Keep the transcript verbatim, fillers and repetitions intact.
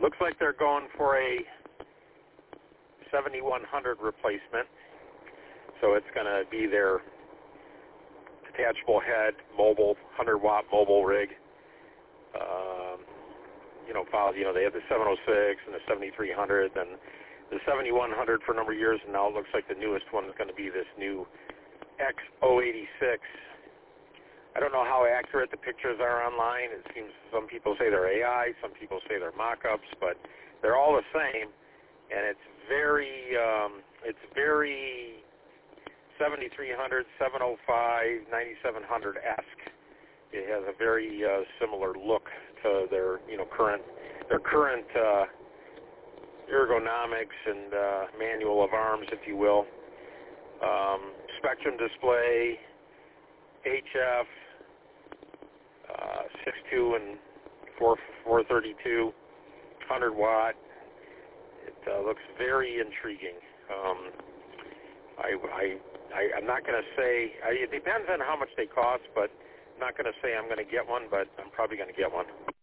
looks like they're going for a seventy-one hundred replacement. So it's going to be their detachable head, mobile, one hundred watt mobile rig. Um, you know, followed, you know, they have the seven oh six and the seventy-three hundred, then the seventy-one hundred for a number of years, and now it looks like the newest one is going to be this new X zero eight six. I don't know how accurate the pictures are online. It seems some people say they're A I, some people say they're mock-ups, but they're all the same, and it's very, um, it's very seventy-three hundred, seven oh five, ninety-seven hundred-esque. It has a very uh, similar look to their, you know, current, their current uh, ergonomics and uh, manual of arms, if you will. Um, Spectrum display, H F, uh, six point two and four thirty-two, one hundred watt. It uh, looks very intriguing. Um, I, I, I, I'm not going to say, I, it depends on how much they cost, but I'm not going to say I'm going to get one, but I'm probably going to get one.